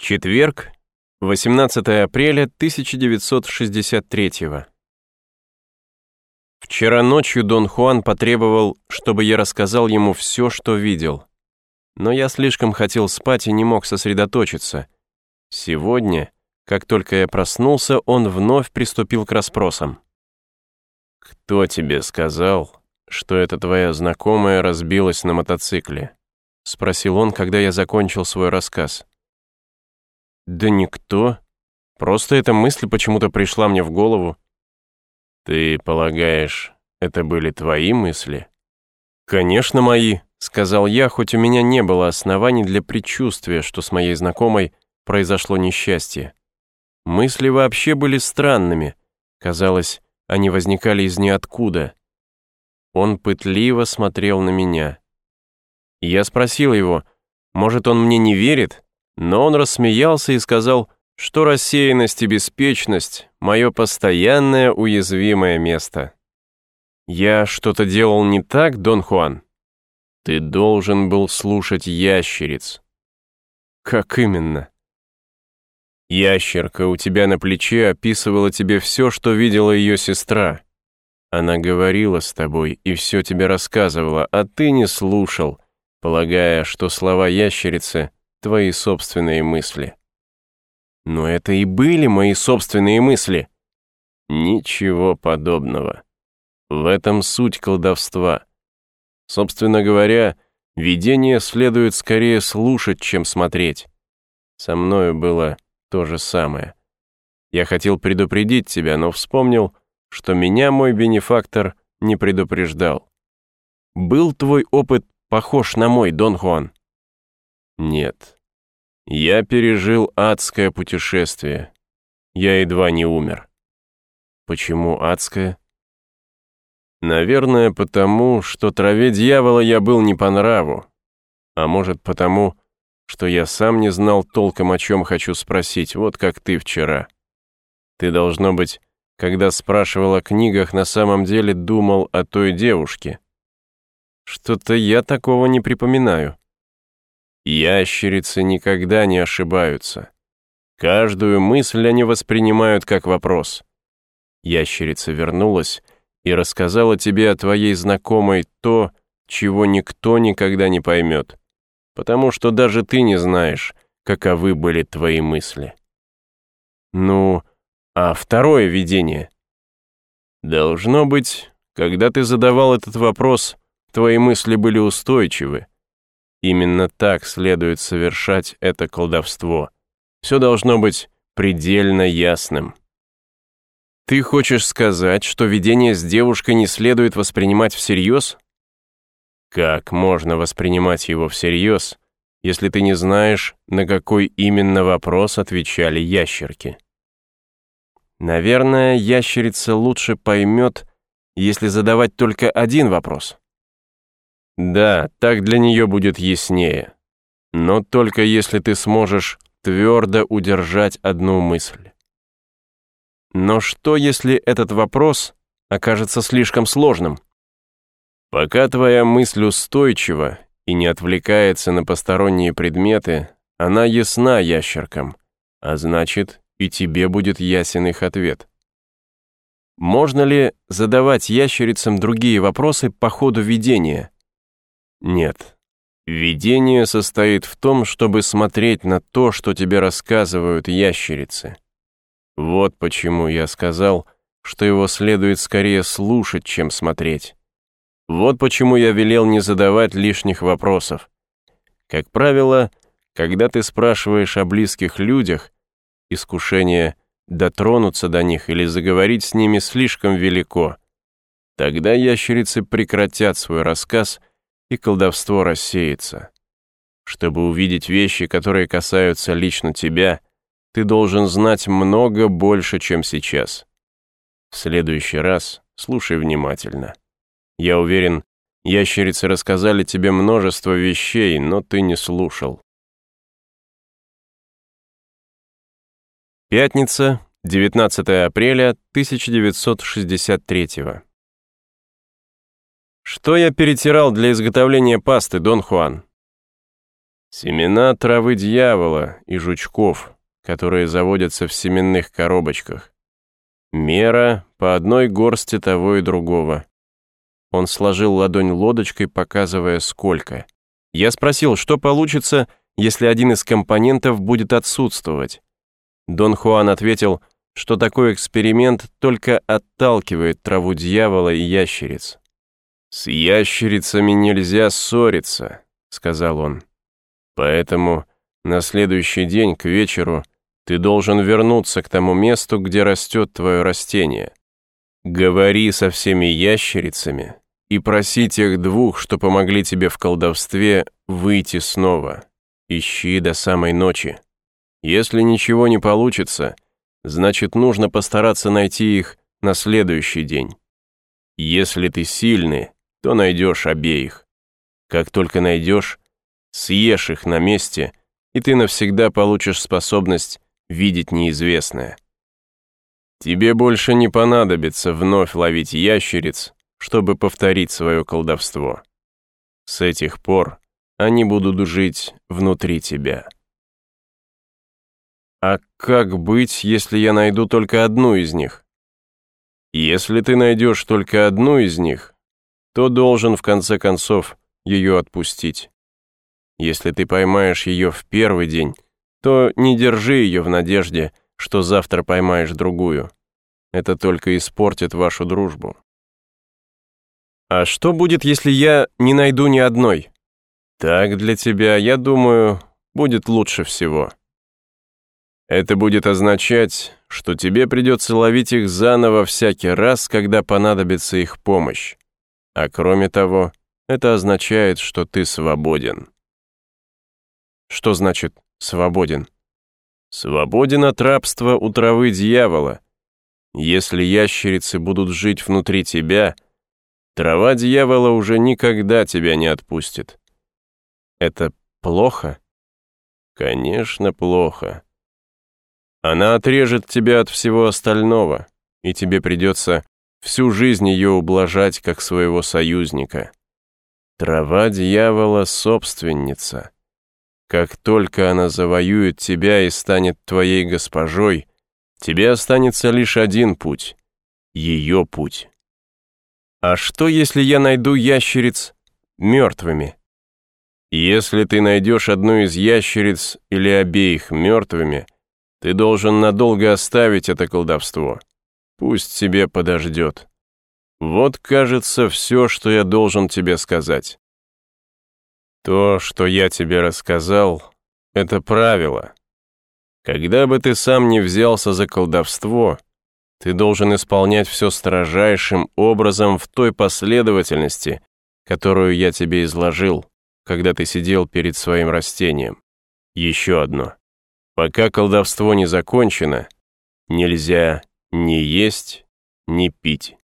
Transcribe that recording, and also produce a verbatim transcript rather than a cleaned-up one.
Четверг, восемнадцатое апреля тысяча девятьсот шестьдесят третьего. Вчера ночью Дон Хуан потребовал, чтобы я рассказал ему все, что видел. Но я слишком хотел спать и не мог сосредоточиться. Сегодня, как только я проснулся, он вновь приступил к расспросам. «Кто тебе сказал, что эта твоя знакомая разбилась на мотоцикле?» — спросил он, когда я закончил свой рассказ. «Да никто. Просто эта мысль почему-то пришла мне в голову». «Ты полагаешь, это были твои мысли?» «Конечно, мои», — сказал я, хоть у меня не было оснований для предчувствия, что с моей знакомой произошло несчастье. Мысли вообще были странными. Казалось, они возникали из ниоткуда. Он пытливо смотрел на меня. Я спросил его, может, он мне не верит? Но он рассмеялся и сказал, что рассеянность и беспечность — мое постоянное уязвимое место. «Я что-то делал не так, Дон Хуан?» «Ты должен был слушать ящериц». «Как именно?» «Ящерка у тебя на плече описывала тебе все, что видела ее сестра. Она говорила с тобой и все тебе рассказывала, а ты не слушал, полагая, что слова ящерицы — твои собственные мысли». «Но это и были мои собственные мысли». «Ничего подобного. В этом суть колдовства. Собственно говоря, видение следует скорее слушать, чем смотреть. Со мною было то же самое. Я хотел предупредить тебя, но вспомнил, что меня мой бенефактор не предупреждал. Был твой опыт похож на мой, Дон Хуан?» «Нет. Я пережил адское путешествие. Я едва не умер». «Почему адское?» «Наверное, потому, что траве дьявола я был не по нраву. А может, потому, что я сам не знал толком, о чем хочу спросить, вот как ты вчера. Ты, должно быть, когда спрашивал о книгах, на самом деле думал о той девушке. Что-то я такого не припоминаю». Ящерицы никогда не ошибаются. Каждую мысль они воспринимают как вопрос. Ящерица вернулась и рассказала тебе о твоей знакомой то, чего никто никогда не поймет, потому что даже ты не знаешь, каковы были твои мысли. Ну, а второе видение? Должно быть, когда ты задавал этот вопрос, твои мысли были устойчивы. Именно так следует совершать это колдовство. Все должно быть предельно ясным. Ты хочешь сказать, что видение с девушкой не следует воспринимать всерьез? Как можно воспринимать его всерьез, если ты не знаешь, на какой именно вопрос отвечали ящерки? Наверное, ящерица лучше поймет, если задавать только один вопрос. Да, так для нее будет яснее. Но только если ты сможешь твердо удержать одну мысль. Но что, если этот вопрос окажется слишком сложным? Пока твоя мысль устойчива и не отвлекается на посторонние предметы, она ясна ящеркам, а значит, и тебе будет ясен их ответ. Можно ли задавать ящерицам другие вопросы по ходу видения? Нет. Видение состоит в том, чтобы смотреть на то, что тебе рассказывают ящерицы. Вот почему я сказал, что его следует скорее слушать, чем смотреть. Вот почему я велел не задавать лишних вопросов. Как правило, когда ты спрашиваешь о близких людях, искушение дотронуться до них или заговорить с ними слишком велико. Тогда ящерицы прекратят свой рассказ, и колдовство рассеется. Чтобы увидеть вещи, которые касаются лично тебя, ты должен знать много больше, чем сейчас. В следующий раз слушай внимательно. Я уверен, ящерицы рассказали тебе множество вещей, но ты не слушал. Пятница, девятнадцатое апреля тысяча девятьсот шестьдесят третьего. Что я перетирал для изготовления пасты, Дон Хуан? Семена травы дьявола и жучков, которые заводятся в семенных коробочках. Мера по одной горсти того и другого. Он сложил ладонь лодочкой, показывая, сколько. Я спросил, что получится, если один из компонентов будет отсутствовать. Дон Хуан ответил, что такой эксперимент только отталкивает траву дьявола и ящериц. «С ящерицами нельзя ссориться», — сказал он. «Поэтому на следующий день к вечеру ты должен вернуться к тому месту, где растет твое растение. Говори со всеми ящерицами и проси тех двух, что помогли тебе в колдовстве, выйти снова. Ищи до самой ночи. Если ничего не получится, значит, нужно постараться найти их на следующий день. Если ты сильный, то найдешь обеих. Как только найдешь, съешь их на месте, и ты навсегда получишь способность видеть неизвестное. Тебе больше не понадобится вновь ловить ящериц, чтобы повторить свое колдовство. С этих пор они будут жить внутри тебя». «А как быть, если я найду только одну из них?» «Если ты найдешь только одну из них, то должен в конце концов ее отпустить. Если ты поймаешь ее в первый день, то не держи ее в надежде, что завтра поймаешь другую. Это только испортит вашу дружбу». «А что будет, если я не найду ни одной?» «Так для тебя, я думаю, будет лучше всего. Это будет означать, что тебе придется ловить их заново всякий раз, когда понадобится их помощь. А кроме того, это означает, что ты свободен». «Что значит «свободен»?» «Свободен от рабства у травы дьявола. Если ящерицы будут жить внутри тебя, трава дьявола уже никогда тебя не отпустит». «Это плохо?» «Конечно, плохо. Она отрежет тебя от всего остального, и тебе придется всю жизнь ее ублажать как своего союзника. Трава дьявола — собственница. Как только она завоюет тебя и станет твоей госпожой, тебе останется лишь один путь — ее путь». «А что, если я найду ящериц мертвыми?» «Если ты найдешь одну из ящериц или обеих мертвыми, ты должен надолго оставить это колдовство. Пусть себе подождет. Вот, кажется, все, что я должен тебе сказать. То, что я тебе рассказал, это правило. Когда бы ты сам не взялся за колдовство, ты должен исполнять все строжайшим образом в той последовательности, которую я тебе изложил, когда ты сидел перед своим растением. Еще одно. Пока колдовство не закончено, нельзя ни есть, ни пить.